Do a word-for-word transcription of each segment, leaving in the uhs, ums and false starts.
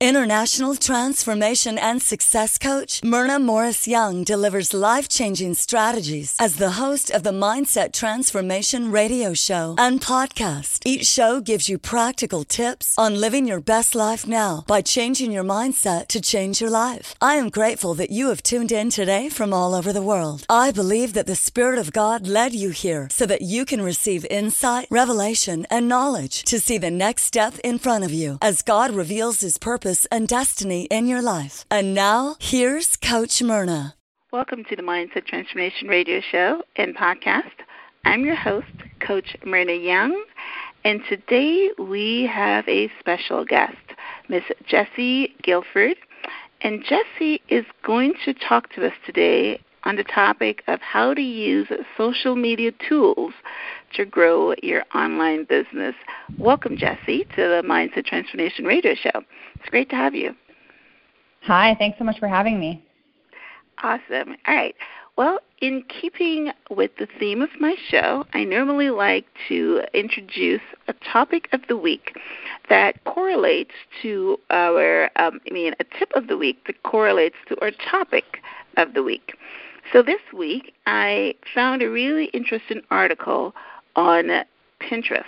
International transformation and success coach Myrna Morris Young delivers life-changing strategies as the host of the Mindset Transformation radio show and podcast. Each show gives you practical tips on living your best life now by changing your mindset to change your life. I am grateful that you have tuned in today from all over the world. I believe that the Spirit of God led you here so that you can receive insight, revelation, and knowledge to see the next step in front of you as God reveals His purpose and destiny in your life. And now, here's Coach Myrna. Welcome to the Mindset Transformation radio show and podcast. I'm your host, Coach Myrna Young, and today we have a special guest, Miss Jessie Guilford. And Jessie is going to talk to us today on the topic of how to use social media tools to grow your online business. Welcome, Jessie, to the Mindset Transformation radio show. It's great to have you. Hi, thanks so much for having me. Awesome. All right. Well, in keeping with the theme of my show, I normally like to introduce a topic of the week that correlates to our, um, I mean, a tip of the week that correlates to our topic of the week. So this week, I found a really interesting article on Pinterest,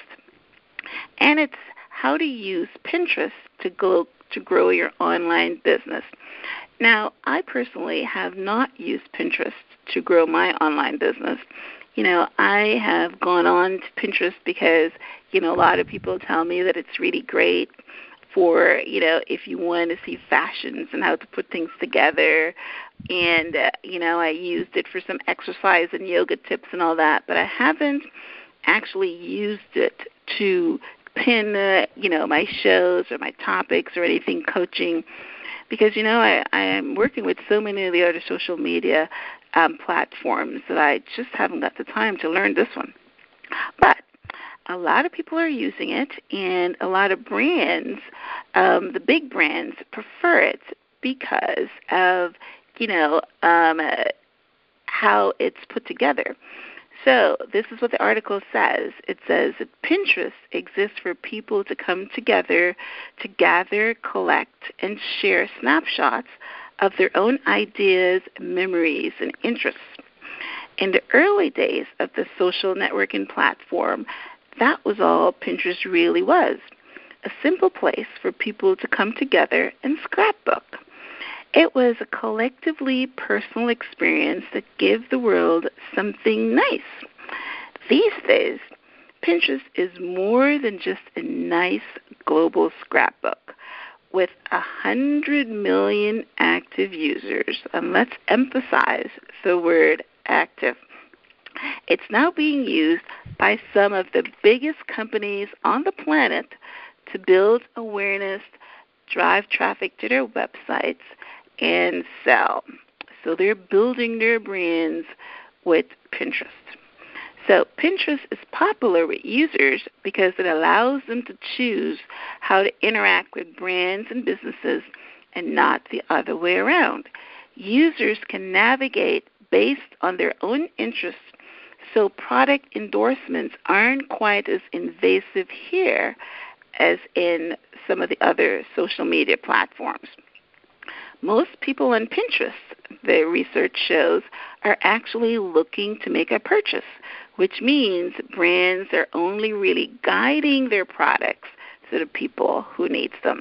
and it's how to use Pinterest to go to grow your online business. Now, I personally have not used Pinterest to grow my online business. You know, I have gone on to Pinterest because, you know, a lot of people tell me that it's really great for, you know, if you want to see fashions and how to put things together. And, uh, you know, I used it for some exercise and yoga tips and all that, but I haven't actually used it to pin, uh, you know, my shows or my topics or anything coaching because, you know, I, I am working with so many of the other social media um, platforms that I just haven't got the time to learn this one. But a lot of people are using it, and a lot of brands, um, the big brands, prefer it because of, you know, um, uh, how it's put together. So this is what the article says. It says that Pinterest exists for people to come together to gather, collect, and share snapshots of their own ideas, memories, and interests. In the early days of the social networking platform, that was all Pinterest really was, a simple place for people to come together and scrapbook. It was a collectively personal experience that gave the world something nice. These days, Pinterest is more than just a nice global scrapbook. With one hundred million active users, and let's emphasize the word active, it's now being used by some of the biggest companies on the planet to build awareness, drive traffic to their websites, and sell. So they're building their brands with Pinterest. So Pinterest is popular with users because it allows them to choose how to interact with brands and businesses and not the other way around. Users can navigate based on their own interests, so product endorsements aren't quite as invasive here as in some of the other social media platforms. Most people on Pinterest, the research shows, are actually looking to make a purchase, which means brands are only really guiding their products to the people who need them.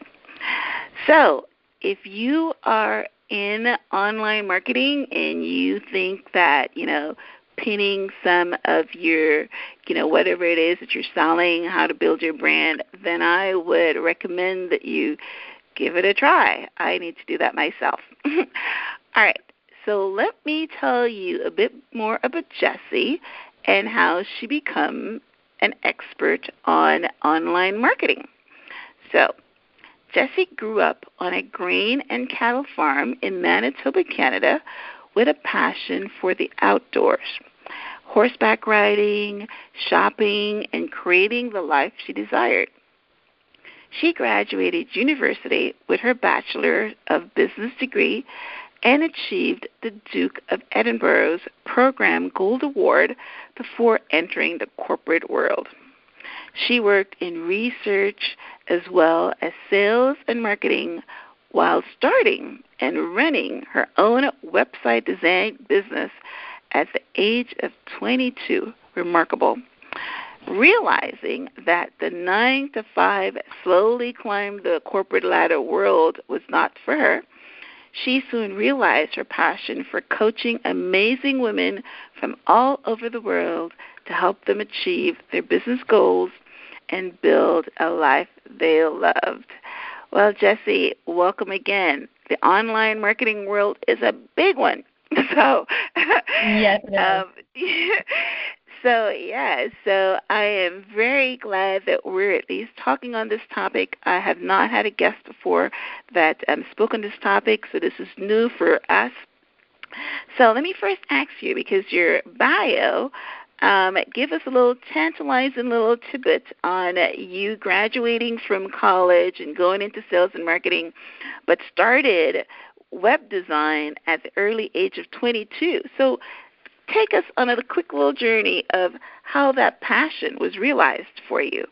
So if you are in online marketing and you think that, you know, pinning some of your, you know, whatever it is that you're selling, how to build your brand, then I would recommend that you give it a try. I need to do that myself. All right, so let me tell you a bit more about Jessie and how she became an expert on online marketing. So Jessie grew up on a grain and cattle farm in Manitoba, Canada, with a passion for the outdoors, horseback riding, shopping, and creating the life she desired. She graduated university with her Bachelor of Business degree and achieved the Duke of Edinburgh's Program Gold Award before entering the corporate world. She worked in research as well as sales and marketing while starting and running her own website design business at the age of twenty-two. Remarkable. Realizing that the nine to five slowly climb the corporate ladder world was not for her, she soon realized her passion for coaching amazing women from all over the world to help them achieve their business goals and build a life they loved. Well, Jessie, welcome again. The online marketing world is a big one. So, yes, it is. Um, So, yeah, so I am very glad that we're at least talking on this topic. I have not had a guest before that um, spoke on this topic, so this is new for us. So let me first ask you, because your bio, um, give us a little tantalizing little tidbit on you graduating from college and going into sales and marketing, but started web design at the early age of twenty-two. So take us on a quick little journey of how that passion was realized for you.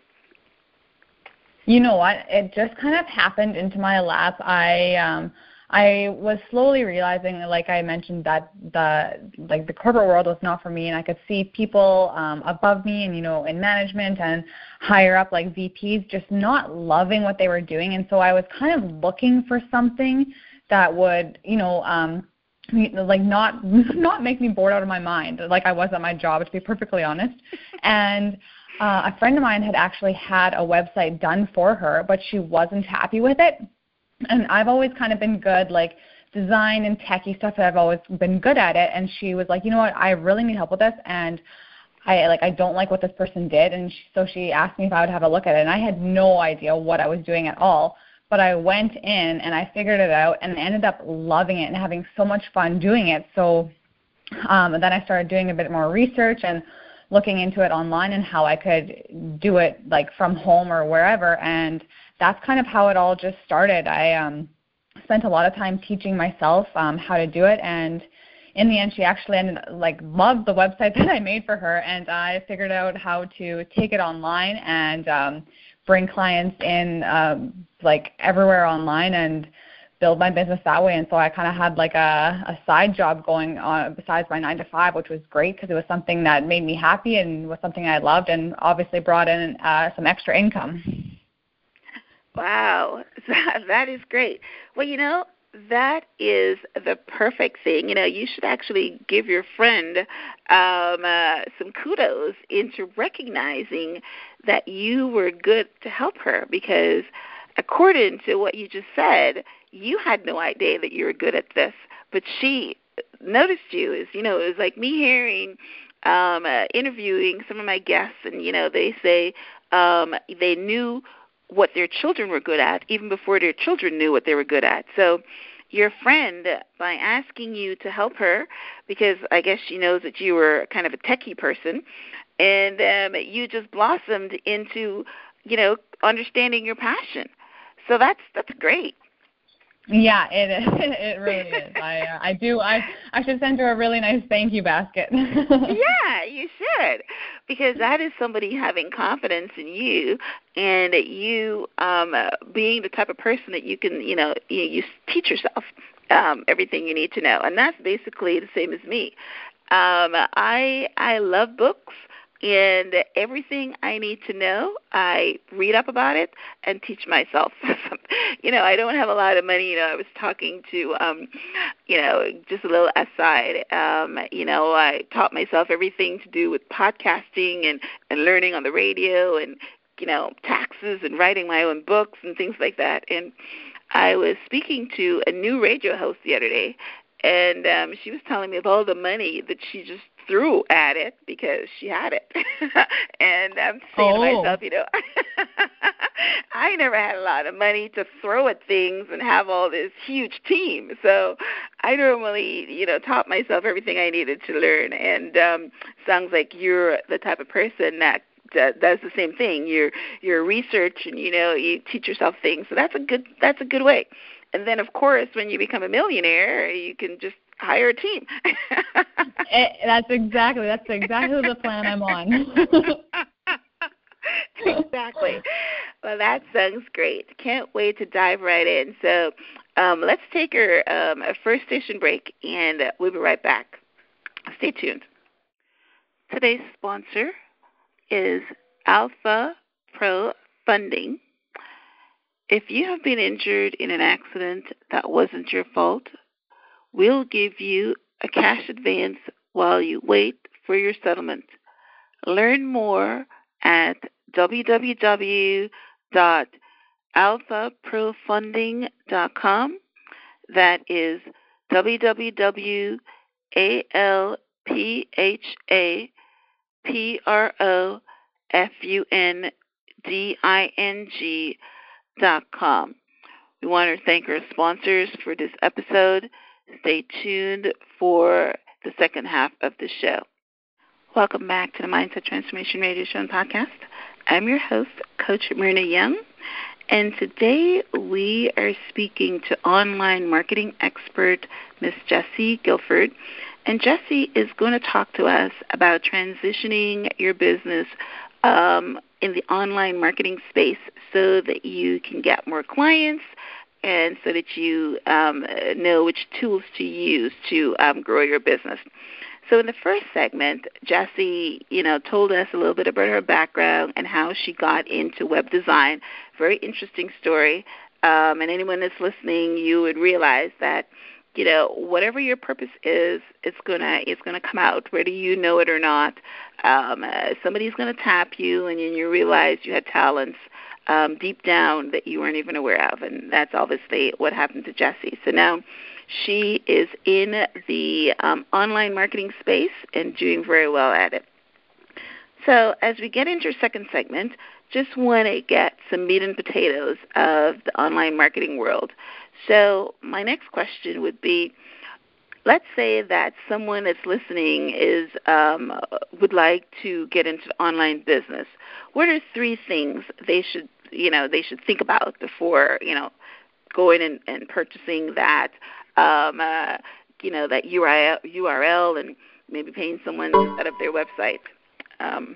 You know what? It just kind of happened into my lap. I um, I was slowly realizing, like I mentioned, that the like the corporate world was not for me, and I could see people um, above me, and you know, in management and higher up, like V Ps, just not loving what they were doing, and so I was kind of looking for something that would, you know. Um, like not not make me bored out of my mind like I was at my job, to be perfectly honest. And uh, a friend of mine had actually had a website done for her, but she wasn't happy with it. And I've always kind of been good, like design and techie stuff, I've always been good at it. And she was like, you know what, I really need help with this, and I like I don't like what this person did. And she, so she asked me if I would have a look at it, and I had no idea what I was doing at all. But I went in and I figured it out and ended up loving it and having so much fun doing it. So um, then I started doing a bit more research and looking into it online and how I could do it like from home or wherever. And that's kind of how it all just started. I um, spent a lot of time teaching myself um, how to do it. And in the end, she actually ended like loved the website that I made for her. And I figured out how to take it online and um, bring clients in um, like everywhere online and build my business that way. And so I kind of had like a, a side job going on besides my nine to five, which was great because it was something that made me happy and was something I loved, and obviously brought in uh, some extra income. Wow, that is great. Well, you know, that is the perfect thing. You know, you should actually give your friend um, uh, some kudos into recognizing that you were good to help her, because according to what you just said, you had no idea that you were good at this, but she noticed you. Is you know, it was like me hearing, um, uh, interviewing some of my guests, and, you know, they say um, they knew what their children were good at even before their children knew what they were good at. So your friend, by asking you to help her, because I guess she knows that you were kind of a techie person, and um, you just blossomed into, you know, understanding your passion. So that's that's great. Yeah, it is. It really is. I uh, I do. I I should send her a really nice thank you basket. Yeah, you should, because that is somebody having confidence in you, and you um, uh, being the type of person that you can, you know, you, you teach yourself um, everything you need to know, and that's basically the same as me. Um, I I love books. And everything I need to know, I read up about it and teach myself. You know, I don't have a lot of money. You know, I was talking to, um, you know, just a little aside, um, you know, I taught myself everything to do with podcasting and, and learning on the radio and, you know, taxes and writing my own books and things like that. And I was speaking to a new radio host the other day, and um, she was telling me of all the money that she just threw at it because she had it. And I'm saying oh. to myself, you know, I never had a lot of money to throw at things and have all this huge team. So I normally, you know, taught myself everything I needed to learn. And um, sounds like you're the type of person that does the same thing. You're you're research, and you know, you teach yourself things. So that's a good that's a good way. And then, of course, when you become a millionaire, you can just hire a team. it, that's exactly that's exactly the plan I'm on. Exactly. Well, that sounds great. Can't wait to dive right in. So um, let's take our um, a first station break, and uh, we'll be right back. Stay tuned. Today's sponsor is Alpha Pro Funding. If you have been injured in an accident that wasn't your fault, we'll give you a cash advance while you wait for your settlement. Learn more at w w w dot alpha pro funding dot com. That is w w w dot alpha pro funding dot com. We want to thank our sponsors for this episode. Stay tuned for the second half of the show. Welcome back to the Mindset Transformation Radio Show and Podcast. I'm your host, Coach Myrna Young, and today we are speaking to online marketing expert Miss Jessie Guilford. And Jessie is going to talk to us about transitioning your business um, in the online marketing space so that you can get more clients and so that you um, know which tools to use to um, grow your business. So in the first segment, Jessie, you know, told us a little bit about her background and how she got into web design. Very interesting story. Um, and anyone that's listening, you would realize that, you know, whatever your purpose is, it's gonna it's gonna come out, whether you know it or not. Um, uh, somebody's gonna tap you, and then you realize you had talents um, deep down that you weren't even aware of, and that's obviously what happened to Jessie. So now she is in the um, online marketing space and doing very well at it. So as we get into our second segment, just want to get some meat and potatoes of the online marketing world. So my next question would be, let's say that someone that's listening is um, would like to get into online business. What are three things they should, you know, they should think about before, you know, going and, and purchasing that, um, uh, you know, that U R L and maybe paying someone to set up their website? Um,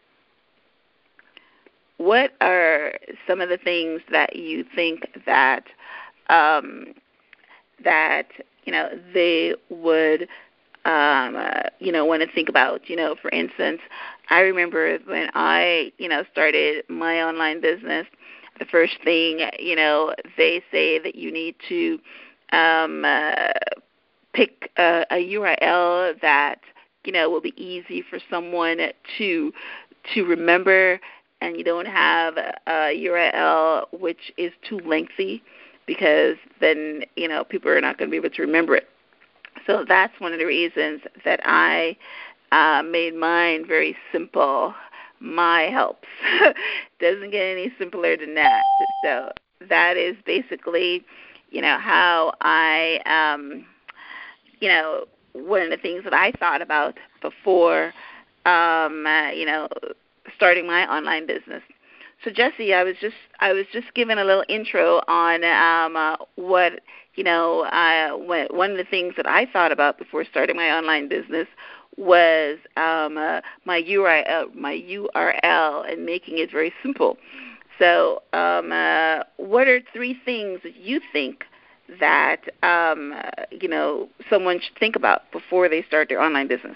what are some of the things that you think that Um, that, you know, they would, um, uh, you know, want to think about? You know, for instance, I remember when I, you know, started my online business, the first thing, you know, they say that you need to um, uh, pick a, a U R L that, you know, will be easy for someone to to remember, and you don't have a, a U R L which is too lengthy, because then, you know, people are not going to be able to remember it. So that's one of the reasons that I uh, made mine very simple. My helps. Doesn't get any simpler than that. So that is basically, you know, how I, um, you know, one of the things that I thought about before, um, uh, you know, starting my online business. So Jessie, I was just I was just giving a little intro on um, uh, what you know. Uh, when, one of the things that I thought about before starting my online business was um, uh, my U R L, my U R L, and making it very simple. So, um, uh, what are three things that you think that um, uh, you know someone should think about before they start their online business?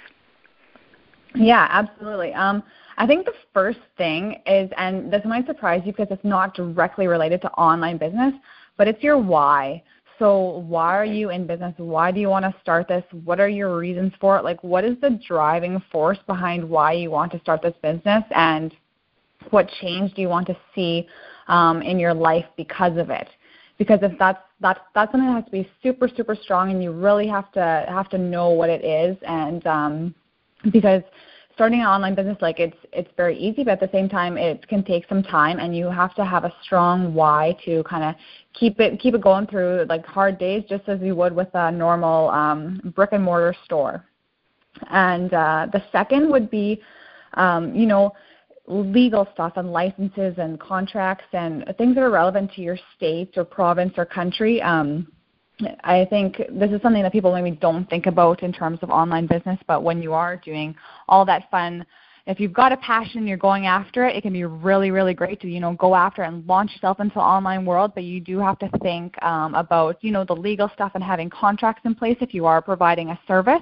Yeah, absolutely. Um, I think the first thing is, and this might surprise you because it's not directly related to online business, but it's your why. So why are you in business? Why do you want to start this? What are your reasons for it? Like, what is the driving force behind why you want to start this business, and what change do you want to see um, in your life because of it? Because if that's that's that's something that has to be super super strong, and you really have to have to know what it is. And um, because starting an online business, like it's it's very easy, but at the same time, it can take some time, and you have to have a strong why to kind of keep it keep it going through like hard days, just as you would with a normal um, brick and mortar store. And uh, the second would be, um, you know, legal stuff and licenses and contracts and things that are relevant to your state or province or country. Um, I think this is something that people maybe don't think about in terms of online business, but when you are doing all that fun if you've got a passion, you're going after it, it can be really, really great to, you know, go after it and launch yourself into the online world. But you do have to think um, about, you know, the legal stuff and having contracts in place if you are providing a service,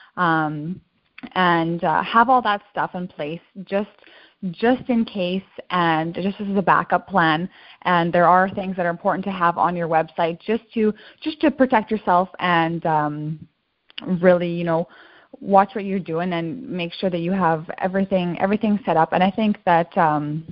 um, and uh, have all that stuff in place just just in case and just as a backup plan. And there are things that are important to have on your website just to just to protect yourself and um, really, you know, watch what you're doing and make sure that you have everything everything set up. And I think that um,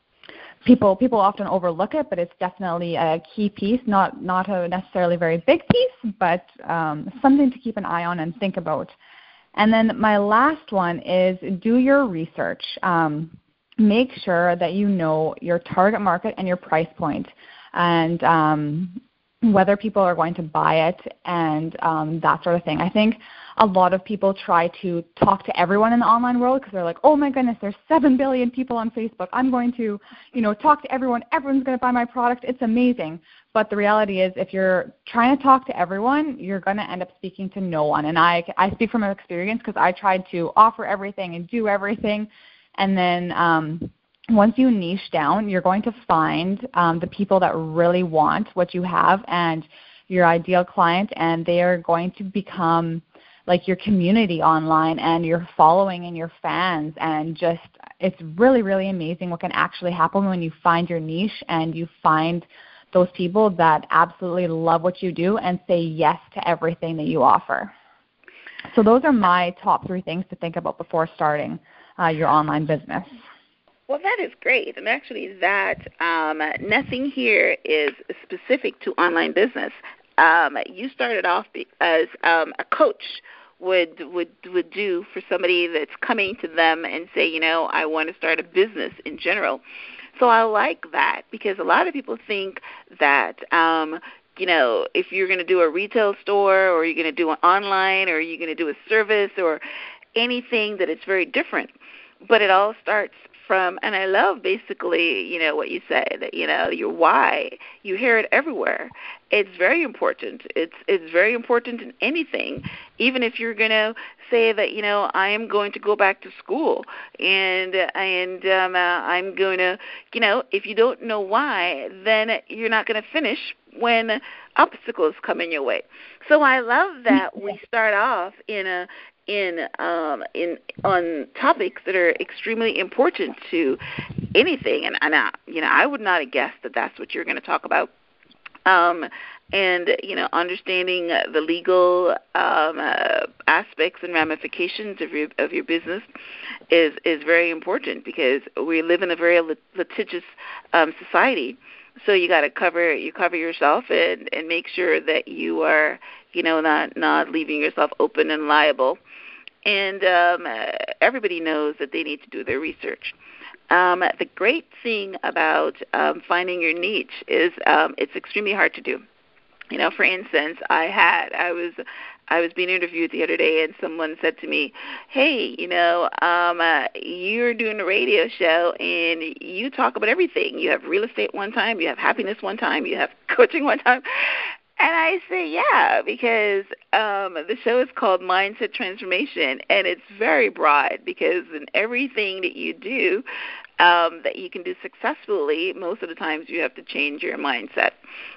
people people often overlook it, but it's definitely a key piece, not not a necessarily very big piece, but um, something to keep an eye on and think about. And then my last one is do your research. Um, make sure that you know your target market and your price point, and um, whether people are going to buy it and um, that sort of thing. I think a lot of people try to talk to everyone in the online world because they're like, oh my goodness, there's seven billion people on Facebook. I'm going to, you know, talk to everyone. Everyone's going to buy my product. It's amazing. But the reality is if you're trying to talk to everyone, you're going to end up speaking to no one. And I, I speak from experience because I tried to offer everything and do everything. And then um, once you niche down, you're going to find um, the people that really want what you have and your ideal client, and they are going to become like your community online and your following and your fans. And just it's really, really amazing what can actually happen when you find your niche and you find those people that absolutely love what you do and say yes to everything that you offer. So those are my top three things to think about before starting uh, your online business. Well, that is great. And actually that um, nothing here is specific to online business. Um, you started off as um, a coach would would would do for somebody that's coming to them and say, you know, I want to start a business in general. So I like that because a lot of people think that, um, you know, if you're going to do a retail store or you're going to do an online or you're going to do a service or anything, that it's very different. But it all starts from, and I love basically, you know, what you said, that, you know, your why. You hear it everywhere. It's very important. It's it's very important in anything, even if you're going to say that, you know, I am going to go back to school and and um, uh, I'm going to, you know, if you don't know why, then you're not going to finish when obstacles come in your way. So I love that we start off in a in um, in on topics that are extremely important to anything, and, and I, you know, I would not have guessed that that's what you're going to talk about. Um, and you know, understanding uh, the legal um, uh, aspects and ramifications of your of your business is is very important because we live in a very lit- litigious um, society. So you got to cover you cover yourself and, and make sure that you are, you know, not not leaving yourself open and liable. And um, uh, everybody knows that they need to do their research. Um, the great thing about um, finding your niche is um, it's extremely hard to do. You know, for instance, I had I was I was being interviewed the other day, and someone said to me, "Hey, you know, um, uh, you're doing a radio show, and you talk about everything. You have real estate one time, you have happiness one time, you have coaching one time." And I say, yeah, because um, the show is called Mindset Transformation, and it's very broad because in everything that you do um, that you can do successfully, most of the times you have to change your mindset.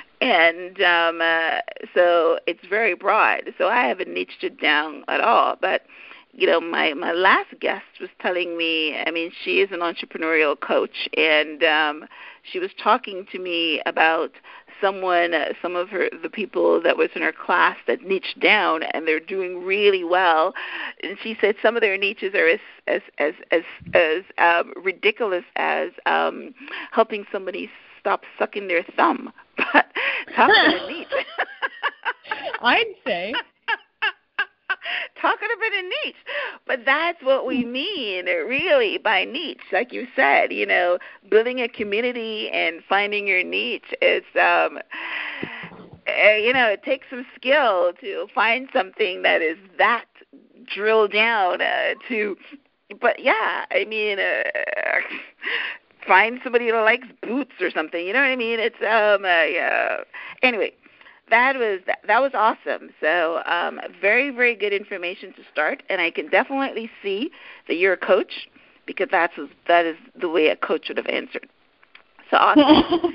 And um, uh, so it's very broad. So I haven't niched it down at all. But, you know, my, my last guest was telling me, I mean, she is an entrepreneurial coach, and um, she was talking to me about someone, uh, some of her, the people that was in her class that niched down, and they're doing really well. And she said some of their niches are as as as as, as um, ridiculous as um, helping somebody stop sucking their thumb. But talk about a niche. I'd say. Talking about a niche. But that's what we mean, really, by niche. Like you said, you know, building a community and finding your niche. It's, um, uh, you know, it takes some skill to find something that is that drilled down uh, to, but yeah, I mean, uh, find somebody that likes boots or something, you know what I mean? It's, um, uh, yeah. Anyway. That was that, that was awesome. So um, very, very good information to start, and I can definitely see that you're a coach because that's that is the way a coach would have answered. So awesome.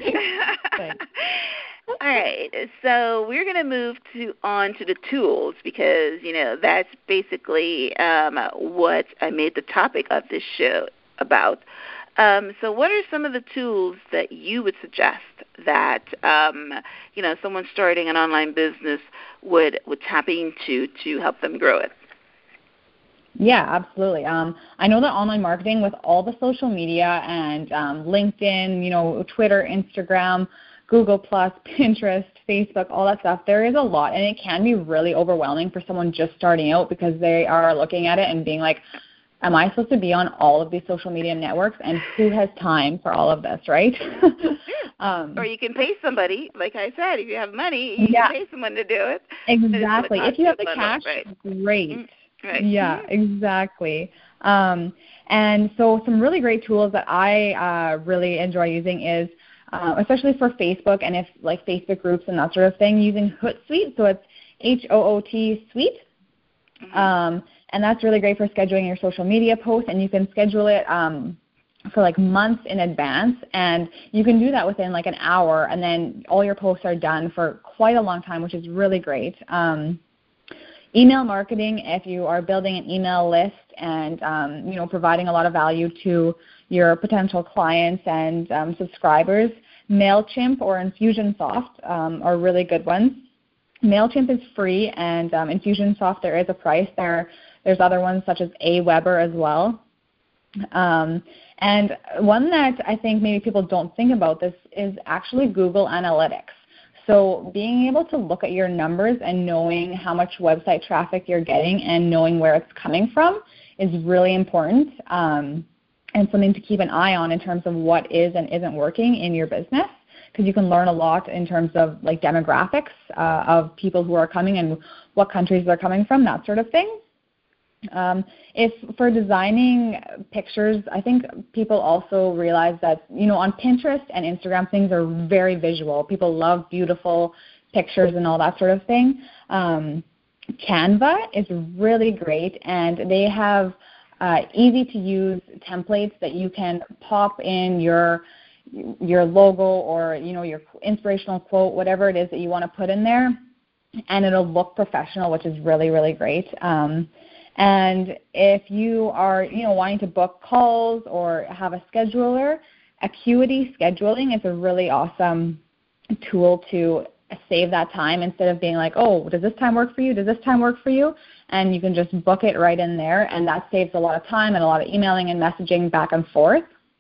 All right, so we're going to move to on to the tools because, you know, that's basically um, what I made the topic of this show about. Um, so what are some of the tools that you would suggest that, um, you know, someone starting an online business would, would tap into to help them grow it? Yeah, absolutely. Um, I know that online marketing with all the social media and um, LinkedIn, you know, Twitter, Instagram, Google Plus, Pinterest, Facebook, all that stuff, there is a lot, and it can be really overwhelming for someone just starting out because they are looking at it and being like, am I supposed to be on all of these social media networks, and who has time for all of this, right? um, or you can pay somebody, like I said, if you have money, you yeah. can pay someone to do it. Exactly. If you have the bundle, cash, right. great. Mm-hmm. Right. Yeah, Mm-hmm. exactly. Um, and so some really great tools that I uh, really enjoy using is, uh, especially for Facebook and if like Facebook groups and that sort of thing, using Hootsuite. So it's H O O T Suite. Mm-hmm. Um, and that's really great for scheduling your social media posts, and you can schedule it um, for like months in advance, and you can do that within like an hour, and then all your posts are done for quite a long time, which is really great. Um, email marketing, if you are building an email list and um, you know, providing a lot of value to your potential clients and um, subscribers, MailChimp or Infusionsoft um, are really good ones. MailChimp is free, and um, Infusionsoft, there is a price. There, there's other ones such as Aweber as well. Um, and one that I think maybe people don't think about this is actually Google Analytics. So being able to look at your numbers and knowing how much website traffic you're getting and knowing where it's coming from is really important, um, and something to keep an eye on in terms of what is and isn't working in your business, because you can learn a lot in terms of like demographics uh, of people who are coming and what countries they're coming from, that sort of thing. Um, if for designing pictures, I think people also realize that, you know, on Pinterest and Instagram, things are very visual. People love beautiful pictures and all that sort of thing. Um, Canva is really great, and they have uh, easy-to-use templates that you can pop in your your logo or, you know, your inspirational quote, whatever it is that you want to put in there, and it'll look professional, which is really, really great. Um, and if you are, you know, wanting to book calls or have a scheduler, Acuity Scheduling is a really awesome tool to save that time instead of being like, oh, does this time work for you? Does this time work for you? And you can just book it right in there, and that saves a lot of time and a lot of emailing and messaging back and forth.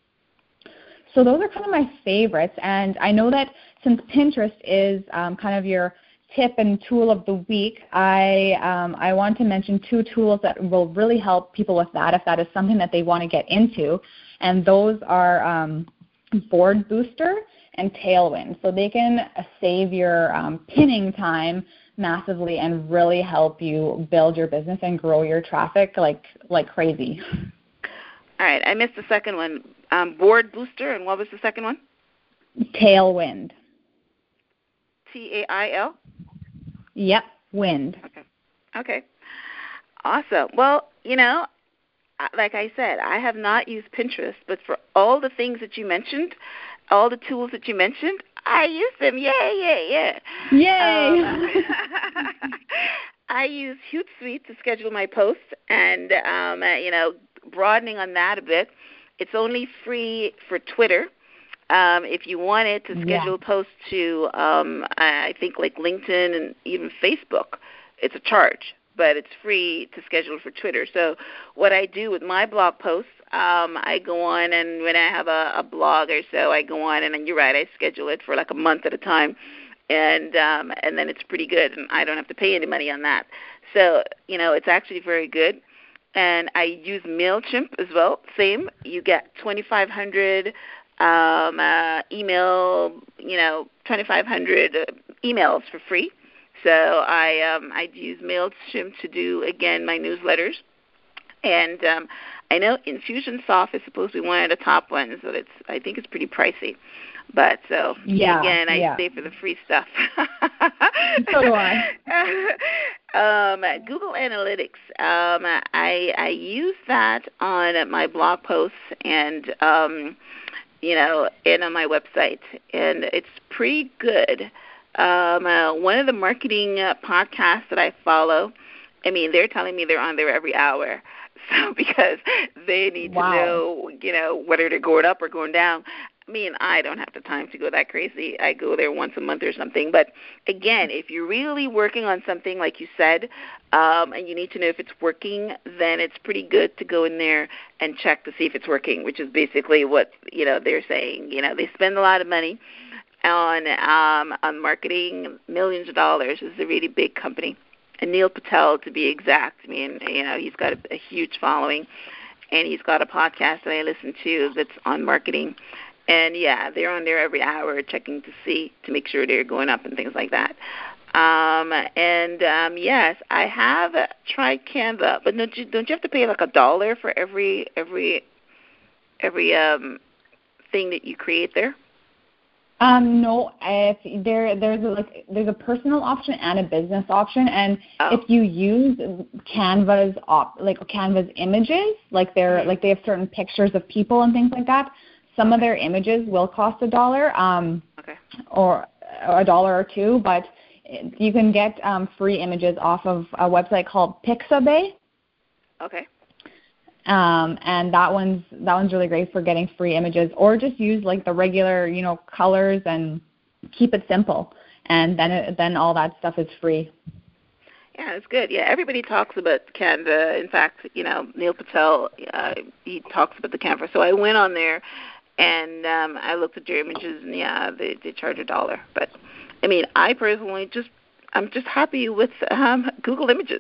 So those are kind of my favorites, and I know that since Pinterest is um, kind of your tip and tool of the week, I um, I want to mention two tools that will really help people with that if that is something that they want to get into, and those are um, Board Booster and Tailwind. So they can save your um, pinning time massively and really help you build your business and grow your traffic like like crazy. All right, I missed the second one. Um, Board Booster, and what was the second one? Tailwind. T A I L? Yep, wind. Okay. Okay. Awesome. Well, you know, like I said, I have not used Pinterest, but for all the things that you mentioned, all the tools that you mentioned, I use them. Yay, yay, yay. Yay. Um, I use Hootsuite to schedule my posts, and, um, uh, you know, broadening on that a bit, it's only free for Twitter. Um, if you wanted to schedule yeah. posts to, um, I think, like LinkedIn and even Facebook, it's a charge, but it's free to schedule for Twitter. So what I do with my blog posts, um, I go on, and when I have a, a blog or so, I go on, and then you're right, I schedule it for like a month at a time, and um, and then it's pretty good, and I don't have to pay any money on that. So, you know, it's actually very good. And I use MailChimp as well. Same. You get twenty-five hundred um, uh, email, you know, twenty-five hundred uh, emails for free. So I um, I use MailChimp to do, again, my newsletters. And um, I know Infusionsoft is supposed to be one of the top ones, but it's I think it's pretty pricey. But so, yeah, again, I yeah. stay for the free stuff. So do I. Um, Google Analytics. Um, I I use that on my blog posts and um, you know, and on my website, and it's pretty good. Um, uh, one of the marketing uh, podcasts that I follow, I mean, they're telling me they're on there every hour. So because they need Wow. to know, you know, whether they're going up or going down. I mean, I don't have the time to go that crazy. I go there once a month or something. But, again, if you're really working on something, like you said, um, and you need to know if it's working, then it's pretty good to go in there and check to see if it's working, which is basically what, you know, they're saying. You know, they spend a lot of money on um, on marketing, millions of dollars. It's a really big company. And Neil Patel, to be exact, I mean, you know, he's got a, a huge following, and he's got a podcast that I listen to that's on marketing. And, yeah, they're on there every hour checking to see, to make sure they're going up and things like that. Um, and, um, yes, I have tried Canva, but don't you, don't you have to pay like a dollar for every every every um, thing that you create there? Um, no, if there there's a, like there's a personal option and a business option, and Oh. if you use Canva's op, like Canva's images, like they're Mm-hmm. like they have certain pictures of people and things like that, some of their images will cost a dollar, um, Okay. or a dollar or two, but you can get um, free images off of a website called Pixabay. Okay. Um, and that one's that one's really great for getting free images, or just use like the regular, you know, colors and keep it simple, and then it, then all that stuff is free. Yeah, it's good. Yeah, everybody talks about Canva. In fact, you know, Neil Patel, uh, he talks about the Canva. So I went on there, and um, I looked at their images, and yeah, they they charge a dollar. But I mean, I personally just I'm just happy with um, Google Images.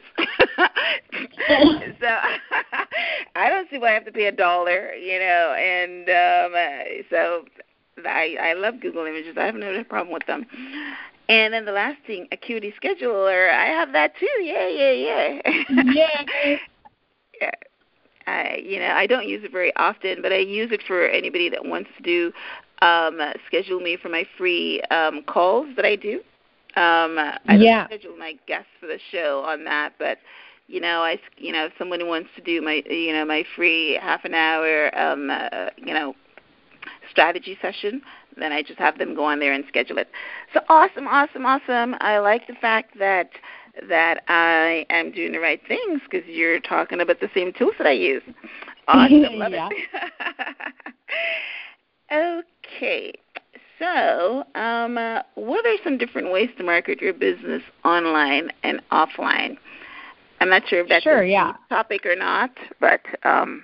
So I don't see why I have to pay a dollar, you know, and um, uh, so I, I love Google Images. I have no problem with them. And then the last thing, Acuity Scheduler, I have that too. Yeah, yeah, yeah. Yeah. Yeah. I, you know, I don't use it very often, but I use it for anybody that wants to do um, schedule me for my free um, calls that I do. Um, I don't Yeah. schedule my guests for the show on that, but you know, I you know, if someone wants to do my you know my free half an hour um, uh, you know strategy session, then I just have them go on there and schedule it. So awesome, awesome, awesome. I like the fact that that I am doing the right things because you're talking about the same tools that I use. Awesome, love Yeah. it. Okay. So, um, uh, what are some different ways to market your business online and offline? I'm not sure if that's Sure, a yeah. deep topic or not, but um,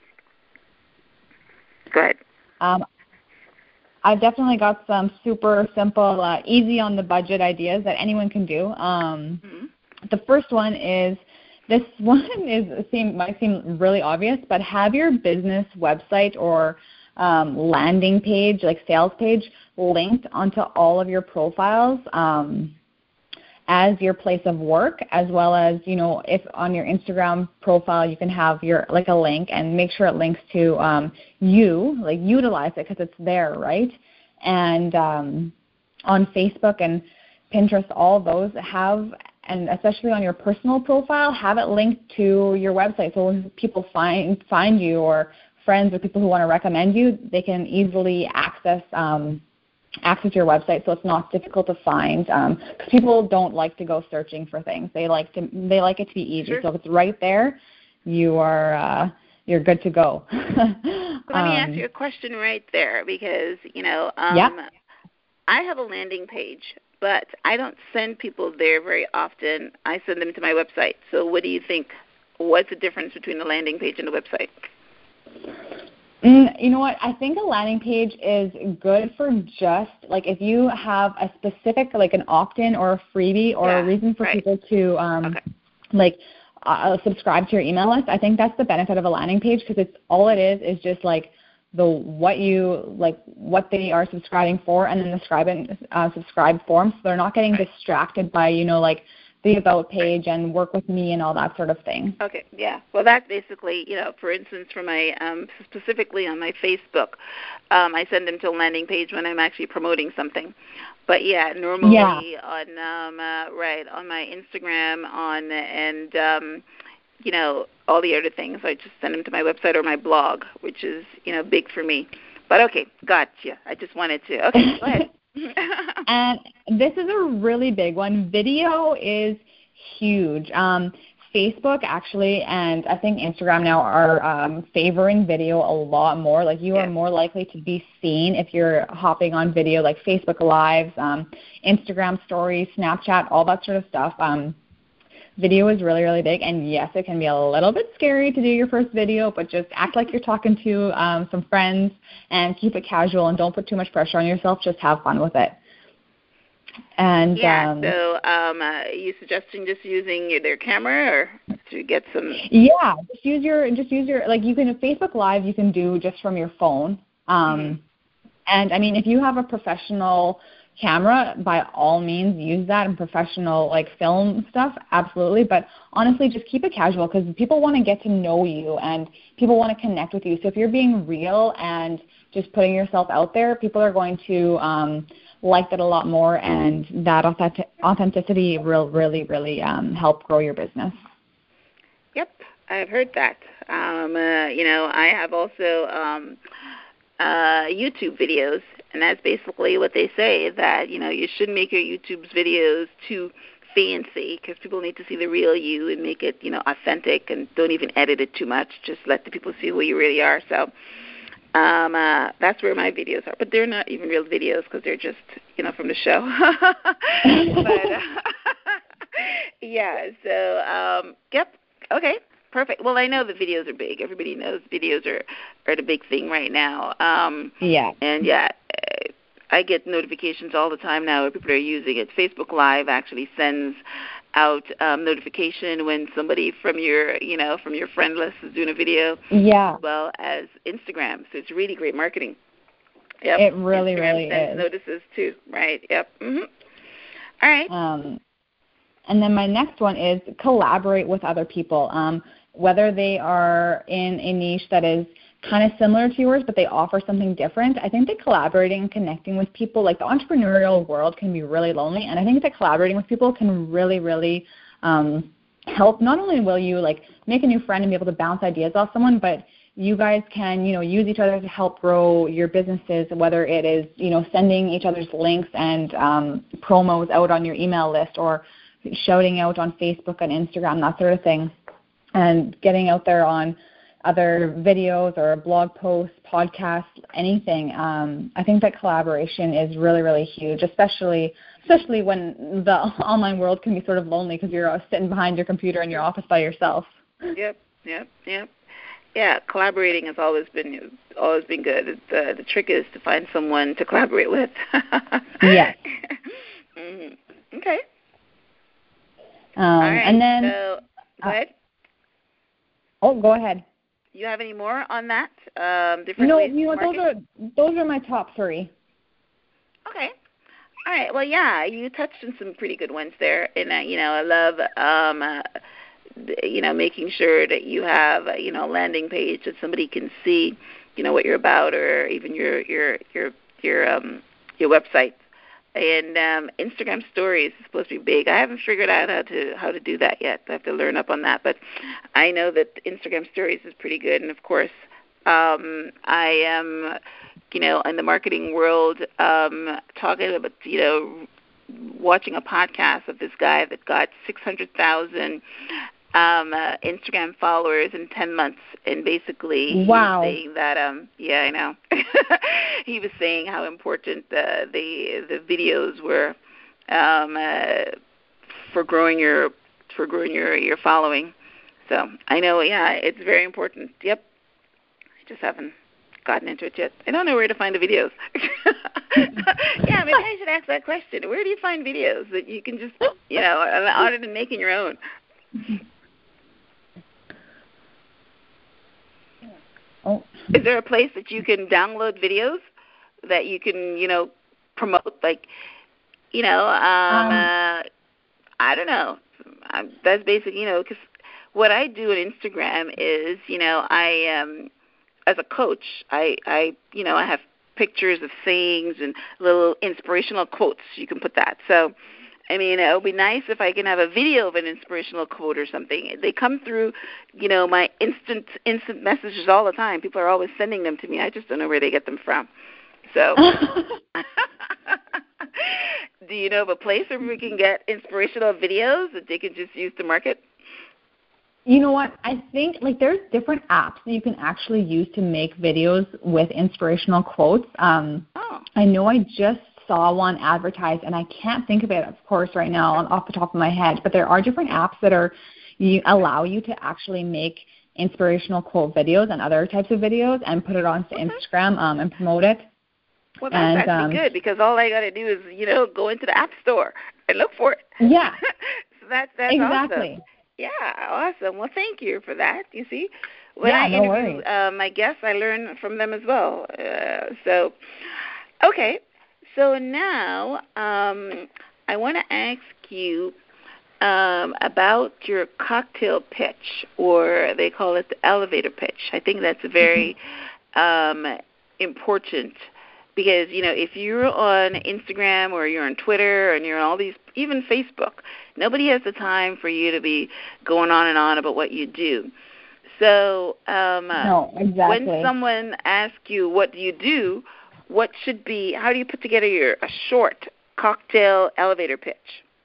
go ahead. Um, I've definitely got some super simple, uh, easy on the budget ideas that anyone can do. Um, Mm-hmm. The first one is, this one is seem might seem really obvious, but have your business website or um, landing page, like sales page, linked onto all of your profiles um, as your place of work, as well as, you know, if on your Instagram profile you can have your like a link and make sure it links to um, you, like utilize it because it's there, right? And um, on Facebook and Pinterest, all those have, and especially on your personal profile, have it linked to your website. So when people find find you, or friends or people who want to recommend you, they can easily access um, access your website, so it's not difficult to find. Because um, people don't like to go searching for things; they like to they like it to be easy. Sure. So if it's right there, you are uh, you're good to go. Let me ask you a question right there, because you know, um, Yeah. I have a landing page, but I don't send people there very often. I send them to my website. So what do you think? What's the difference between the landing page and the website? Mm, you know what? I think a landing page is good for just, like, if you have a specific, like an opt-in or a freebie or Yeah, a reason for right. people to, um, Okay. like, uh, subscribe to your email list. I think that's the benefit of a landing page, because it's all it is is just, like, the what you like what they are subscribing for, and then the subscribe uh, subscribe form, so they're not getting distracted by, you know, like the About page and work with me and all that sort of thing. Okay, yeah. Well, that's basically, you know, for instance, for my, um, specifically on my Facebook, um, I send them to a landing page when I'm actually promoting something. But, yeah, normally yeah. on, um, uh, right, on my Instagram, on, and, um, you know, all the other things, I just send them to my website or my blog, which is, you know, big for me. But, okay, gotcha. I just wanted to. Okay, go ahead. And this is a really big one. Video is huge. Um, Facebook actually, and I think Instagram now are um, favoring video a lot more. Like you yeah. are more likely to be seen if you're hopping on video, like Facebook Lives, um, Instagram Stories, Snapchat, all that sort of stuff. Um, video is really, really big, and yes, it can be a little bit scary to do your first video, but just act like you're talking to um, some friends and keep it casual and don't put too much pressure on yourself. Just have fun with it. And yeah, um, so um, uh, are you suggesting just using their camera or to get some? Yeah, just use your just use your like you can Facebook Live you can do just from your phone. Um, mm-hmm. And I mean, if you have a professional camera, by all means use that, and professional like film stuff, absolutely. But honestly, just keep it casual because people want to get to know you and people want to connect with you. So if you're being real and just putting yourself out there, people are going to um, like that a lot more, and that authentic- authenticity will really, really um, help grow your business. Yep, I've heard that. Um, uh, you know, I have also um, uh, YouTube videos. And that's basically what they say, that, you know, you shouldn't make your YouTube videos too fancy because people need to see the real you and make it, you know, authentic, and don't even edit it too much. Just let the people see who you really are. So um, uh, that's where my videos are. But they're not even real videos because they're just, you know, from the show. but, uh, yeah, so, um, yep, okay. Perfect. Well, I know the videos are big. Everybody knows videos are, are the big thing right now. Um, yeah. And, yeah, I get notifications all the time now where people are using it. Facebook Live actually sends out um, notification when somebody from your, you know, from your friend list is doing a video. Yeah. As well as Instagram. So it's really great marketing. Yep. It really, Instagram really sends is. notices too, right? Yep. Mm-hmm. All right. Um, and then my next one is collaborate with other people. Um, whether they are in a niche that is kind of similar to yours, but they offer something different. I think that collaborating and connecting with people, like the entrepreneurial world can be really lonely, and I think that collaborating with people can really, really um, help. Not only will you like make a new friend and be able to bounce ideas off someone, but you guys can, you know, use each other to help grow your businesses, whether it is, you know, sending each other's links and um, promos out on your email list, or shouting out on Facebook and Instagram, that sort of thing, and getting out there on other videos or blog posts, podcasts, anything. Um, I think that collaboration is really, really huge, especially especially when the online world can be sort of lonely because you're sitting behind your computer in your office by yourself. Yep, yep, yep. Yeah, collaborating has always been always been good. The the trick is to find someone to collaborate with. Yes. Mm-hmm. Okay. Um, All right. And then, so, go ahead. Uh, oh, go ahead. You have any more on that? Um, different no, ways you know, to those are those are my top three. Okay. All right. Well, yeah, you touched on some pretty good ones there, and uh, you know, I love, um, uh, you know, making sure that you have, uh, you know, a landing page that somebody can see, you know, what you're about, or even your your your your um your website. And um, Instagram Stories is supposed to be big. I haven't figured out how to how to do that yet. I have to learn up on that. But I know that Instagram Stories is pretty good. And, of course, um, I am, you know, in the marketing world um, talking about, you know, watching a podcast of this guy that got six hundred thousand um, uh, Instagram followers in ten months. And basically wow. he was saying that, um, yeah, I know. He was saying how important uh, the the videos were um, uh, for growing your for growing your, your following. So I know, yeah, it's very important. Yep. I just haven't gotten into it yet. I don't know where to find the videos. Yeah, maybe I should ask that question. Where do you find videos that you can just, you know, other than making your own? Oh. Is there a place that you can download videos that you can, you know, promote? Like, you know, um, um, uh, I don't know. Um, that's basic, you know, because what I do on Instagram is, you know, I, um, as a coach, I, I, you know, I have pictures of things and little inspirational quotes. You can put that. So, I mean, it would be nice if I can have a video of an inspirational quote or something. They come through, you know, my instant instant messages all the time. People are always sending them to me. I just don't know where they get them from. So, do you know of a place where we can get inspirational videos that they can just use to market? You know what? I think like there's different apps that you can actually use to make videos with inspirational quotes. Um, oh. I know I just saw one advertised, and I can't think of it, of course, right now off the top of my head. But there are different apps that are you allow you to actually make inspirational quote videos and other types of videos and put it onto mm-hmm. Instagram um, and promote it. Well, that's and, actually um, good because all I got to do is, you know, go into the App Store and look for it. Yeah. so that's that's exactly. awesome. Yeah, awesome. Well, thank you for that. You see, when yeah, I no interview uh, my guests, I learn from them as well. Uh, so, okay. So now um, I want to ask you um, about your cocktail pitch, or they call it the elevator pitch. I think that's very mm-hmm. um, important. Because, you know, if you're on Instagram or you're on Twitter and you're on all these, even Facebook, nobody has the time for you to be going on and on about what you do. So um, no, exactly. when someone asks you what do you do, what should be, how do you put together your a short cocktail elevator pitch?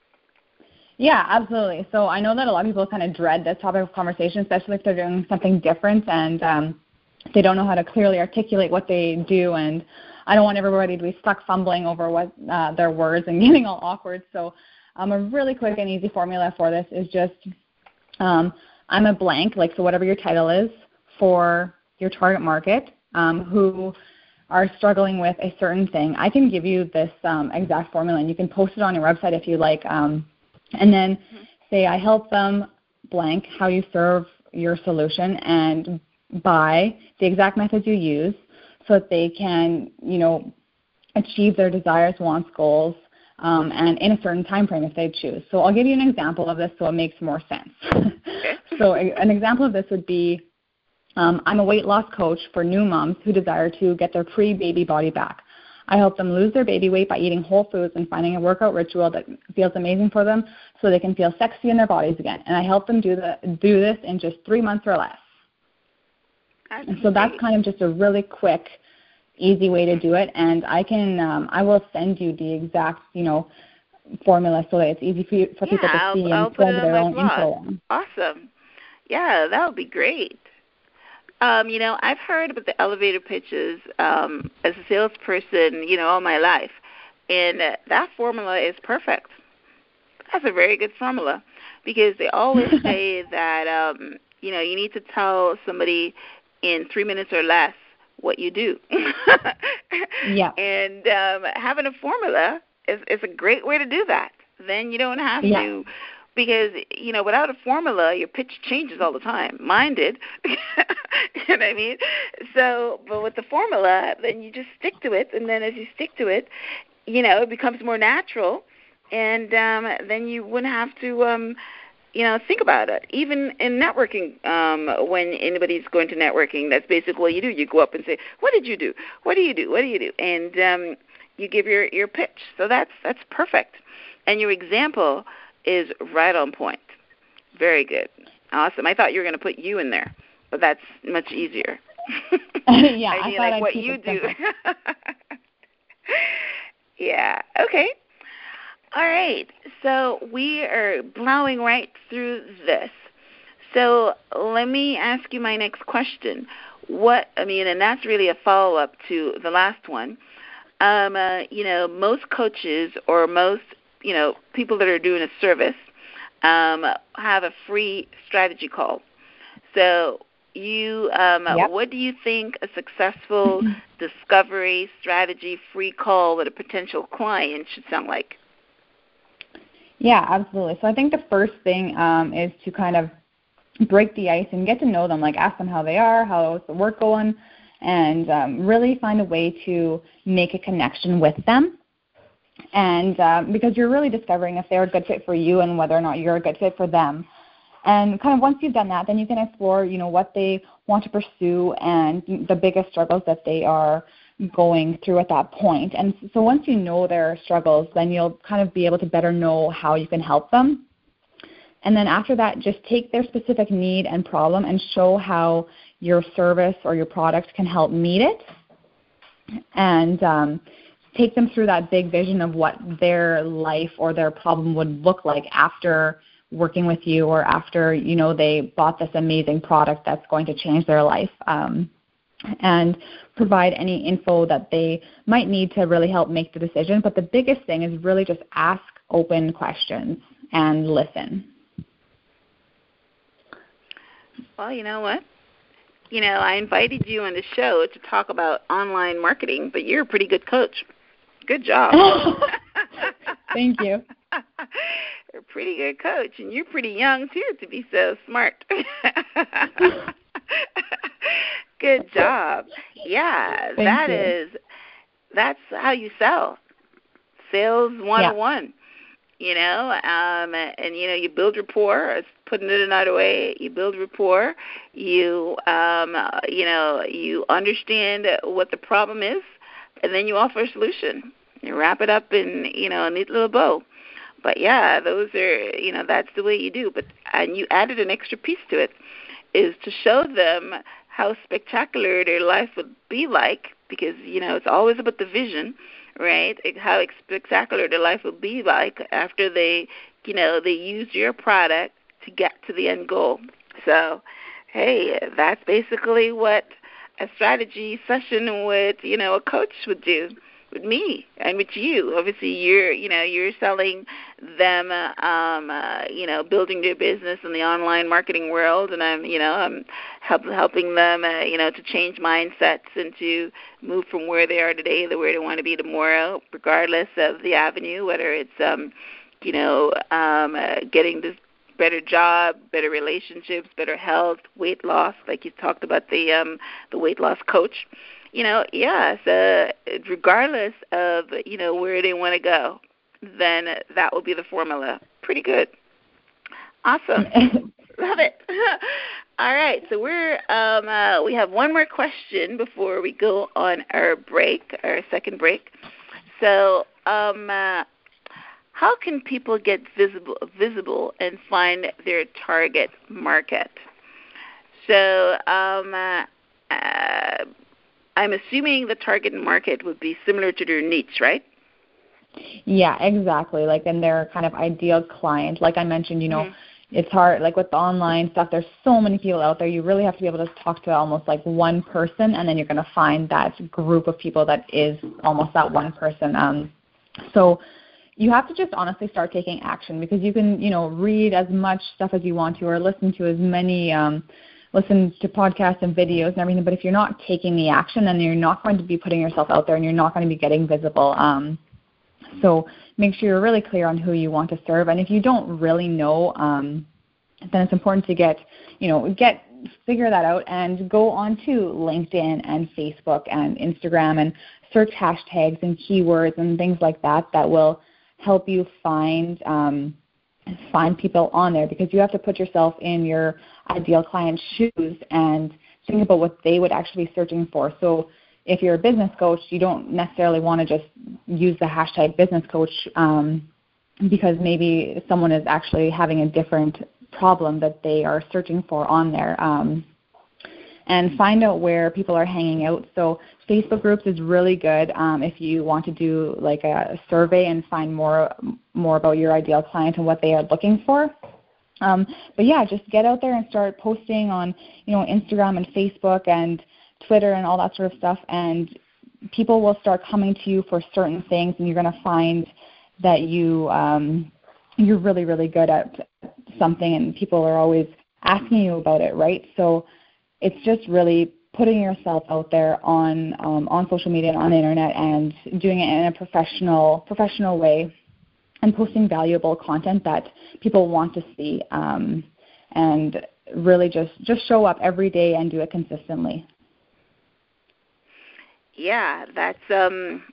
Yeah, absolutely. So I know that a lot of people kind of dread this topic of conversation, especially if they're doing something different and um, they don't know how to clearly articulate what they do, and I don't want everybody to be stuck fumbling over what uh, their words and getting all awkward. So um, a really quick and easy formula for this is just um, I'm a blank, like so whatever your title is for your target market um, who are struggling with a certain thing. I can give you this um, exact formula, and you can post it on your website if you like. Um, and then mm-hmm. say I help them blank how you serve your solution and by the exact methods you use, so that they can, you know, achieve their desires, wants, goals, um, and in a certain time frame if they choose. So I'll give you an example of this so it makes more sense. So a, an example of this would be, um, I'm a weight loss coach for new moms who desire to get their pre-baby body back. I help them lose their baby weight by eating whole foods and finding a workout ritual that feels amazing for them so they can feel sexy in their bodies again. And I help them do, the, do this in just three months or less. And so that's kind of just a really quick, easy way to do it. And I can, um, I will send you the exact, you know, formula so that it's easy for, you, for yeah, people to I'll, see I'll and plug their own blog. info. Awesome. Yeah, that would be great. Um, you know, I've heard about the elevator pitches um, as a salesperson, you know, all my life. And uh, that formula is perfect. That's a very good formula because they always say that, um, you know, you need to tell somebody in three minutes or less what you do. Yeah. And um, having a formula is, is a great way to do that. Then you don't have yeah. to, because, you know, without a formula, your pitch changes all the time. Mine did. You know what I mean? So, but with the formula, then you just stick to it. And then as you stick to it, you know, it becomes more natural. And um, then you wouldn't have to, um, you know, think about it. Even in networking, um, when anybody's going to networking, that's basically what you do. You go up and say, what did you do? What do you do? What do you do? And um, you give your, your pitch. So that's that's perfect. And your example is right on point. Very good. Awesome. I thought you were going to put you in there, but that's much easier. Yeah, I, I mean, thought like I'd what keep you it do. simple. Yeah. Okay. All right, so we are plowing right through this. So let me ask you my next question. What I mean, and that's really a follow-up to the last one. Um, uh, you know, most coaches or most, you know, people that are doing a service um, have a free strategy call. So you, um, yep. what do you think a successful discovery strategy free call with a potential client should sound like? Yeah, absolutely. So I think the first thing um, is to kind of break the ice and get to know them, like ask them how they are, how's the work going, and um, really find a way to make a connection with them. and uh, because you're really discovering if they're a good fit for you and whether or not you're a good fit for them. And kind of once you've done that, then you can explore, you know, what they want to pursue and the biggest struggles that they are going through at that point. And so once you know their struggles, then you'll kind of be able to better know how you can help them. And then after that, just take their specific need and problem and show how your service or your product can help meet it. And um, take them through that big vision of what their life or their problem would look like after working with you or after, you know, they bought this amazing product that's going to change their life. Um, and provide any info that they might need to really help make the decision. But the biggest thing is really just ask open questions and listen. Well, you know what? You know, I invited you on the show to talk about online marketing, but you're a pretty good coach. Good job. Thank you. You're a pretty good coach, and you're pretty young, too, to be so smart. Good job. Yeah, Thank that you. is, that's how you sell. Sales one oh one. Yeah. You know, um, and, you know, you build rapport. It's putting it another way. You build rapport. You, um, you know, you understand what the problem is, and then you offer a solution. You wrap it up in, you know, a neat little bow. But, yeah, those are, you know, that's the way you do. But and you added an extra piece to it, is to show them how spectacular their life would be like, because, you know, it's always about the vision, right? How spectacular their life would be like after they, you know, they use your product to get to the end goal. So, hey, that's basically what a strategy session with, you know, a coach would do with me and with you. Obviously, you're, you know, you're selling them, um, uh, you know, building their business in the online marketing world, and I'm, you know, I'm help, helping them, uh, you know, to change mindsets and to move from where they are today to where they want to be tomorrow, regardless of the avenue, whether it's, um, you know, um, uh, getting this better job, better relationships, better health, weight loss, like you talked about the um, the weight loss coach. You know, yeah, so regardless of, you know, where they want to go, then that will be the formula. Pretty good. Awesome. Love it. All right, so we're um, uh, we have one more question before we go on our break, our second break. So um, uh, how can people get visible, visible and find their target market? So um, uh, uh, I'm assuming the target market would be similar to their niche, right? Yeah, exactly. Like, and their kind of ideal client. Like I mentioned, you know, mm-hmm. It's hard. Like with the online stuff, there's so many people out there. You really have to be able to talk to almost like one person, and then you're going to find that group of people that is almost that one person. Um, so you have to just honestly start taking action, because you can, you know, read as much stuff as you want to or listen to as many um listen to podcasts and videos and everything, but if you're not taking the action, then you're not going to be putting yourself out there and you're not going to be getting visible. Um, so make sure you're really clear on who you want to serve. And if you don't really know, um, then it's important to get, you know, get figure that out and go on to LinkedIn and Facebook and Instagram and search hashtags and keywords and things like that that will help you find um, find people on there, because you have to put yourself in your ideal client's shoes and think about what they would actually be searching for. So if you're a business coach, you don't necessarily want to just use the hashtag business coach um, because maybe someone is actually having a different problem that they are searching for on there. Um, and find out where people are hanging out. So Facebook groups is really good um, if you want to do like a survey and find more more about your ideal client and what they are looking for. Um, but yeah, just get out there and start posting on, you know, Instagram and Facebook and Twitter and all that sort of stuff, and people will start coming to you for certain things, and you're going to find that you um, you're really really good at something, and people are always asking you about it, right? So it's just really putting yourself out there on um, on social media and on the internet and doing it in a professional professional way and posting valuable content that people want to see, um, and really just, just show up every day and do it consistently. Yeah, that's um,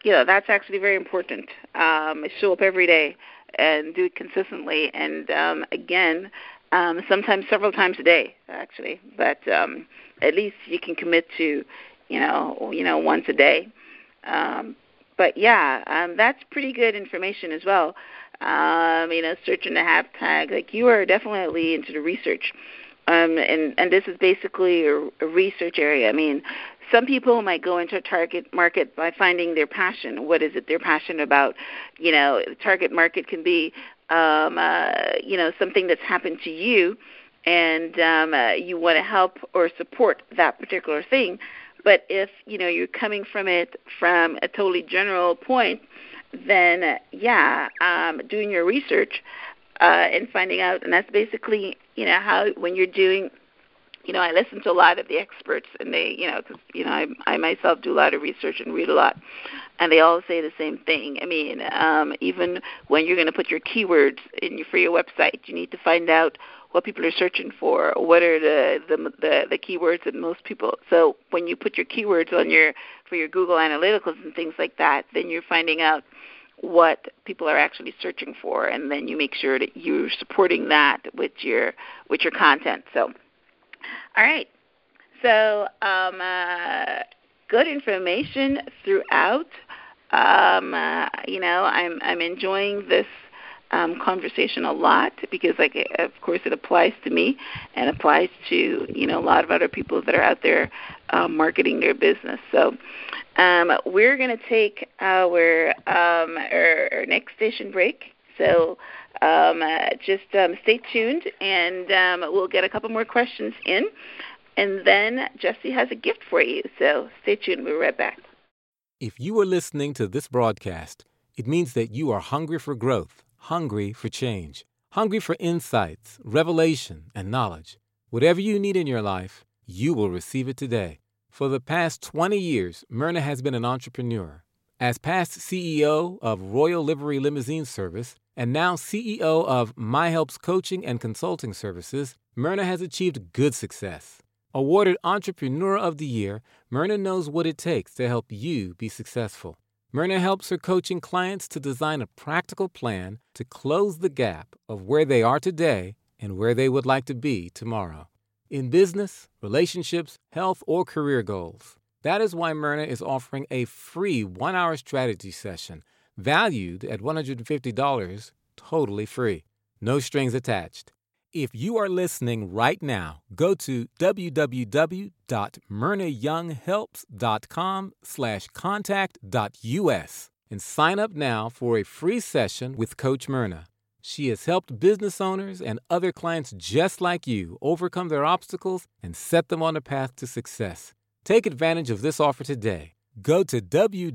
you know, that's actually very important. Um, show up every day and do it consistently. And um, again, um, sometimes several times a day, actually. But um, at least you can commit to, you know, you know, once a day. Um, but yeah, um, that's pretty good information as well. Um, you know, search and the hashtag. Like, you are definitely into the research. Um, and, and this is basically a, a research area. I mean, some people might go into a target market by finding their passion. What is it they're passionate about? You know, the target market can be, um, uh, you know, something that's happened to you, and um, uh, you want to help or support that particular thing. But if, you know, you're coming from it from a totally general point, then, uh, yeah, um, doing your research uh, and finding out, and that's basically, you know, how when you're doing, you know, I listen to a lot of the experts, and they, you know, because, you know, I, I myself do a lot of research and read a lot, and they all say the same thing. I mean, um, even when you're going to put your keywords in your, for your website, you need to find out what people are searching for, what are the, the the the keywords that most people. So when you put your keywords on your for your Google Analytics and things like that, then you're finding out what people are actually searching for, and then you make sure that you're supporting that with your with your content. So, all right. So, um, uh, good information throughout. Um, uh, you know, I'm I'm enjoying this Um, conversation a lot because, like, of course, it applies to me and applies to, you know, a lot of other people that are out there uh, marketing their business. So um, we're going to take our, um, our, our next station break. So um, uh, just um, stay tuned, and um, we'll get a couple more questions in, and then Jesse has a gift for you. So stay tuned. We'll be right back. If you are listening to this broadcast, it means that you are hungry for growth, hungry for change, hungry for insights, revelation, and knowledge. Whatever you need in your life, you will receive it today. For the past twenty years, Myrna has been an entrepreneur. As past C E O of Royal Livery Limousine Service and now C E O of My Helps Coaching and Consulting Services, Myrna has achieved good success. Awarded Entrepreneur of the Year, Myrna knows what it takes to help you be successful. Myrna helps her coaching clients to design a practical plan to close the gap of where they are today and where they would like to be tomorrow. In business, relationships, health, or career goals. That is why Myrna is offering a free one-hour strategy session valued at one hundred fifty dollars, totally free. No strings attached. If you are listening right now, go to www.myrnayounghelps.com slash contact.us and sign up now for a free session with Coach Myrna. She has helped business owners and other clients just like you overcome their obstacles and set them on a path to success. Take advantage of this offer today. Go to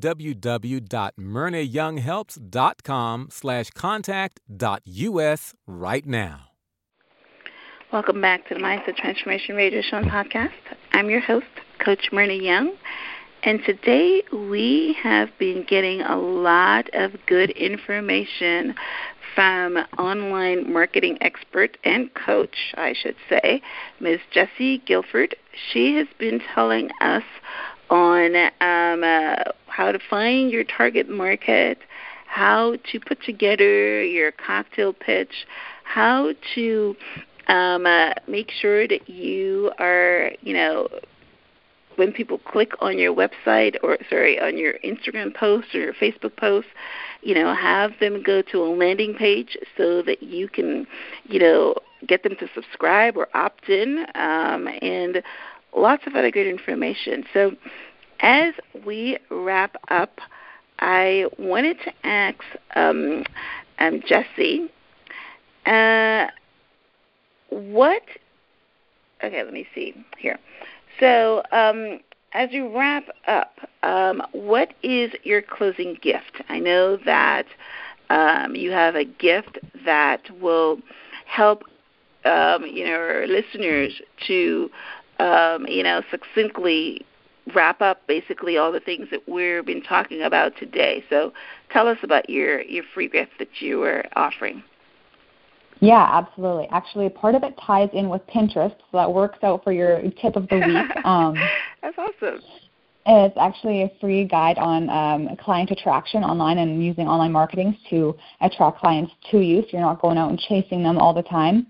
www.myrnayounghelps.com slash contact.us right now. Welcome back to the Mindset Transformation Radio Show and Podcast. I'm your host, Coach Myrna Young, and today we have been getting a lot of good information from online marketing expert and coach, I should say, Miz Jessie Guilford. She has been telling us on um, uh, how to find your target market, how to put together your cocktail pitch, how to Um, uh, make sure that you are, you know, when people click on your website or, sorry, on your Instagram post or your Facebook post, you know, have them go to a landing page so that you can, you know, get them to subscribe or opt in, um, and lots of other good information. So as we wrap up, I wanted to ask um, um, Jessie, uh, What, okay, let me see here. So um, as you wrap up, um, what is your closing gift? I know that um, you have a gift that will help, um, you know, our listeners to, um, you know, succinctly wrap up basically all the things that we've been talking about today. So tell us about your, your free gift that you are offering. Yeah, absolutely. Actually, part of it ties in with Pinterest, so that works out for your tip of the week. Um, That's awesome. It's actually a free guide on um, client attraction online and using online marketing to attract clients to you, so you're not going out and chasing them all the time.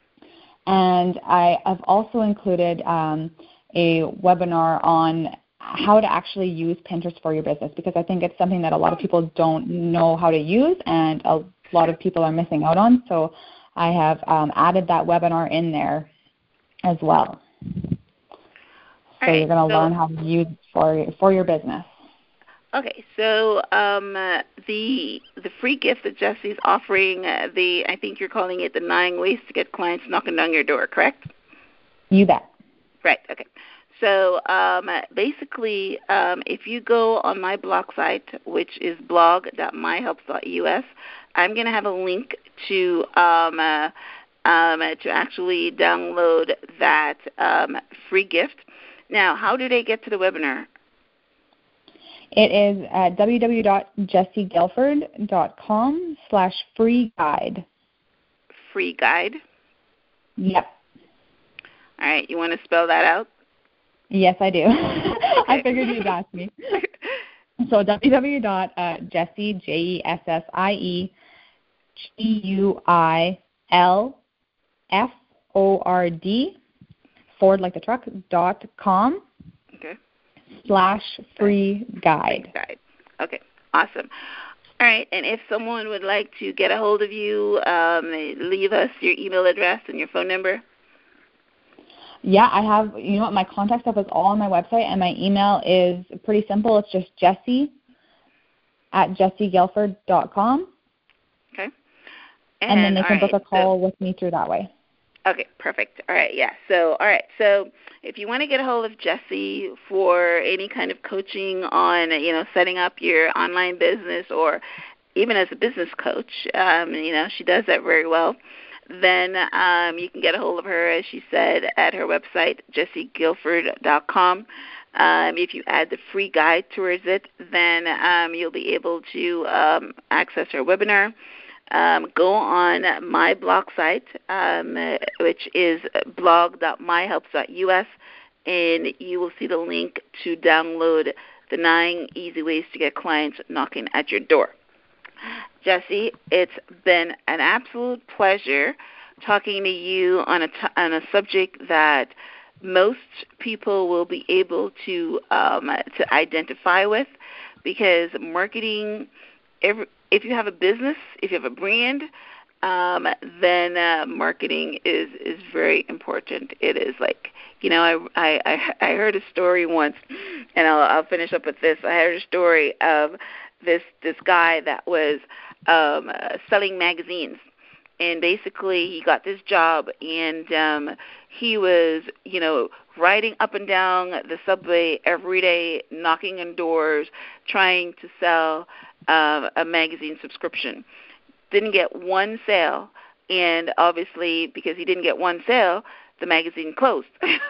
And I have also included um, a webinar on how to actually use Pinterest for your business, because I think it's something that a lot of people don't know how to use and a lot of people are missing out on. So I have um, added that webinar in there as well. So right, you're going to so, learn how to use it for, for your business. Okay, so um, uh, the the free gift that Jesse's offering, uh, the I think you're calling it the nine ways to get clients knocking down your door, correct? You bet. Right, okay. So um, basically, um, if you go on my blog site, which is blog dot my helps dot U S, I'm going to have a link to um, uh, um, to actually download that um, free gift. Now, how do they get to the webinar? It is at w w w dot jessie guilford dot com slash free guide. Free guide? Yep. All right, you want to spell that out? Yes, I do. Okay. I figured you'd ask me. So w w w dot jessie, J E S S I E, G U I L F O R D, Ford like the truck, dot com. Okay. Slash free guide. Free guide. Okay, awesome. All right, and if someone would like to get a hold of you, um, leave us your email address and your phone number. Yeah, I have, you know what, my contact stuff is all on my website, and my email is pretty simple. It's just Jessie at jessie guilford dot com. Okay. And, and then they can right, book a call so, with me through that way. Okay, perfect. All right, yeah. So, all right, so if you want to get a hold of Jessie for any kind of coaching on, you know, setting up your online business or even as a business coach, um, you know, she does that very well, then um, you can get a hold of her, as she said, at her website, jessie guilford dot com. Um, if you add the free guide towards it, then um, you'll be able to um, access her webinar. Um, go on my blog site, um, which is blog dot my helps dot U S, and you will see the link to download the nine easy ways to get clients knocking at your door. Jessie, it's been an absolute pleasure talking to you on a, t- on a subject that most people will be able to um, to identify with, because marketing, every, if you have a business, if you have a brand, um, then uh, marketing is, is very important. It is like, you know, I, I, I heard a story once, and I'll, I'll finish up with this. I heard a story of this this guy that was um, uh, selling magazines. And basically he got this job, and um, he was, you know, riding up and down the subway every day, knocking on doors, trying to sell uh, a magazine subscription. Didn't get one sale, and obviously because he didn't get one sale, the magazine closed.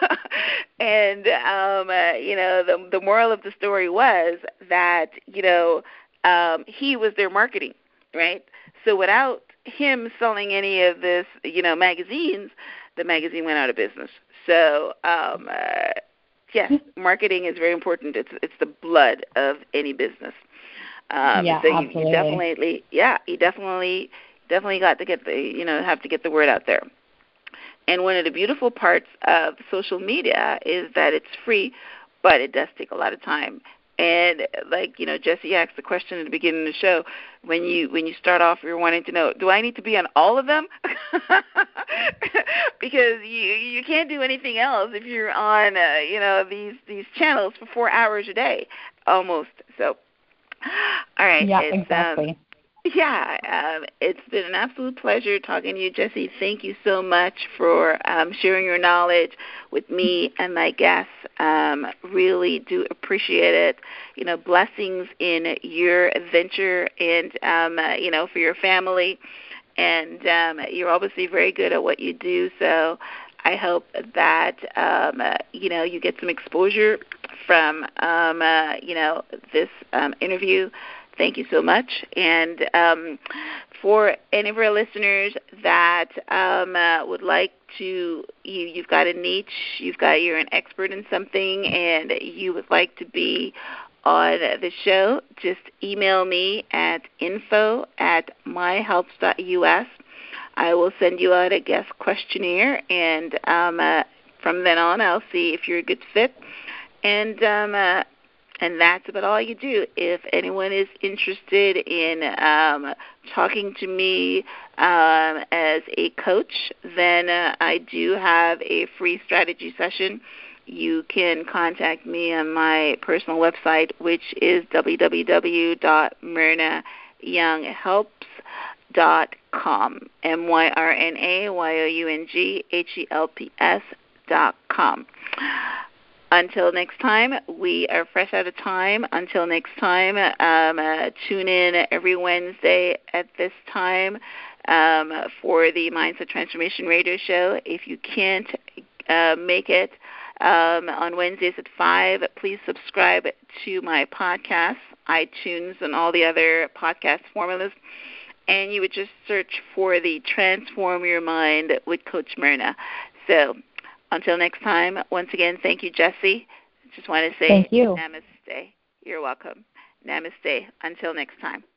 And, um, uh, you know, the, the moral of the story was that, you know, um, he was their marketing, right? So without him selling any of this, you know, magazines, the magazine went out of business. So, um, uh, yes, marketing is very important. It's it's the blood of any business. Um, yeah, so you, absolutely. you definitely, yeah, you definitely, definitely got to get the, you know, have to get the word out there. And one of the beautiful parts of social media is that it's free, but it does take a lot of time. And like, you know, Jessie asked the question at the beginning of the show, when you when you start off, you're wanting to know, do I need to be on all of them? Because you you can't do anything else if you're on, uh, you know, these these channels for four hours a day, almost. So, all right. Yeah, it's, exactly. Um, Yeah, um, it's been an absolute pleasure talking to you, Jessie. Thank you so much for um, sharing your knowledge with me and my guests. Um, really do appreciate it. You know, blessings in your adventure and, um, uh, you know, for your family. And um, you're obviously very good at what you do, so I hope that, um, uh, you know, you get some exposure from, um, uh, you know, this um, interview. thank you so much. And um, for any of our listeners that um, uh, would like to, you, you've got a niche, you've got, you're an expert in something, and you would like to be on the show, just email me at info at myhelps dot U S. I will send you out a guest questionnaire, and um, uh, from then on, I'll see if you're a good fit. And um, uh, and that's about all you do. If anyone is interested in um, talking to me um, as a coach, then uh, I do have a free strategy session. You can contact me on my personal website, which is w w w dot myrna young helps dot com, M Y R N A Y O U N G H E L P S dot com. Until next time, we are fresh out of time. Until next time, um, uh, tune in every Wednesday at this time um, for the Mindset Transformation Radio Show. If you can't uh, make it um, on Wednesdays at five, please subscribe to my podcast, iTunes, and all the other podcast formulas. And you would just search for the Transform Your Mind with Coach Myrna. So until next time, once again, thank you, Jesse. Just want to say thank you. Namaste. You're welcome. Namaste. Until next time.